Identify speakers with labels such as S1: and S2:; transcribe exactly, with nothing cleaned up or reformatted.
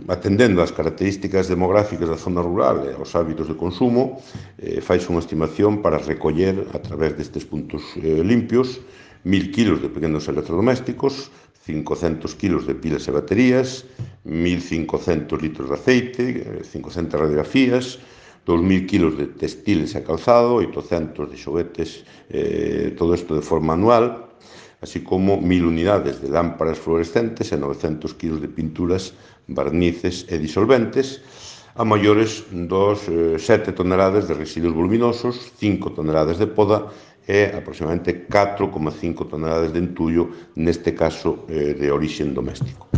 S1: atendendo ás características demográficas da zona rural e aos hábitos de consumo, eh, faise unha estimación para recoller, a través destes puntos eh, limpios, mil kilos de pequenos electrodomésticos, cincocentos kilos de pilas e baterías, mil cincocentos litros de aceite, cincocentas radiografías, dous mil kilos de textiles e calzado, oitocentos de xoguetes, eh, todo isto de forma anual, así como mil unidades de lámparas fluorescentes e novecentos kilos de pinturas, barnices e disolventes, a maiores dos eh, sete toneladas de residuos voluminosos, cinco toneladas de poda e aproximadamente catro coma cinco toneladas de entullo, neste caso eh, de orixe doméstico.